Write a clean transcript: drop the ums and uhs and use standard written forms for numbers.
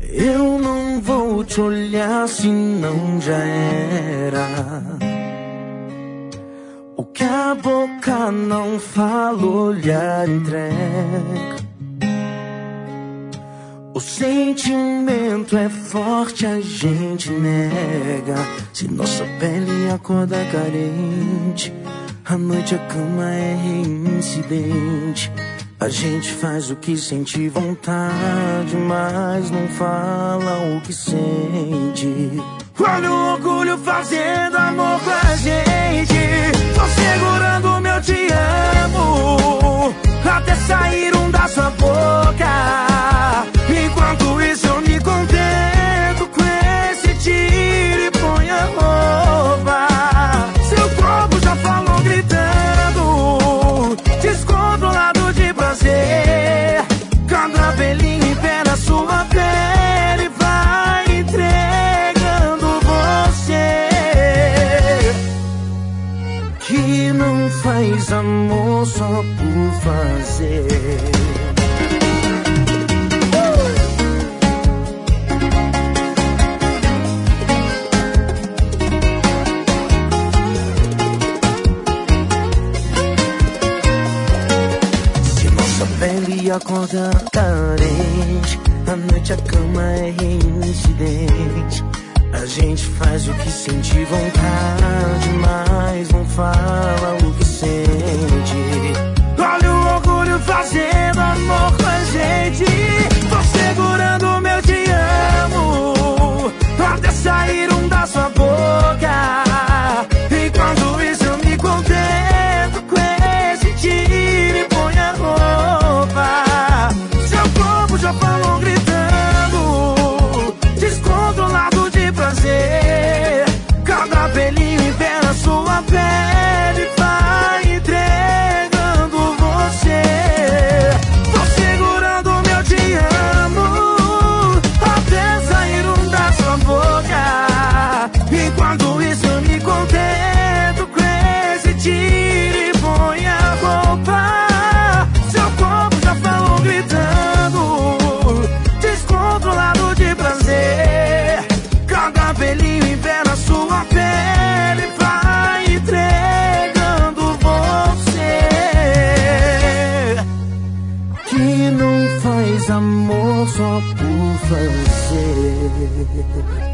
Eu não vou te olhar se não já era. O que a boca não fala, olhar entrega. O sentimento é forte, a gente nega. Se nossa pele acorda carente, à noite a cama é reincidente. A gente faz o que sente vontade, mas não fala o que sente. Olha o orgulho fazendo amor com a gente. Tô segurando meu te amo até sair da sua boca. Enquanto isso eu me contento com esse tiro e põe a roupa. Seu corpo já falou gritando, descontrolado de prazer. Cada pelinho em pé na sua pele vai entregando você. Que não faz amor só por fazer. Pele acorda carente, à noite a cama é reincidente. A gente faz o que sente vontade, mas não fala o que sente. Olha o orgulho fazendo amor com a gente. Tô segurando meu te amo até sair da sua boca. Enquanto isso eu me contento com esse tiro e põe a roupa. Seu corpo já falou gritando, descontrolado de prazer. Cada pelinho em pé na sua pele vai entregando você. Tô segurando meu te amo até sair da sua boca. Enquanto isso eu me contento com esse tiro e põe a roupa. Seu corpo já falou gritando, descontrolado de prazer. Cada pelinho em pé na sua pele vai entregando você. Que não faz amor só por fazer.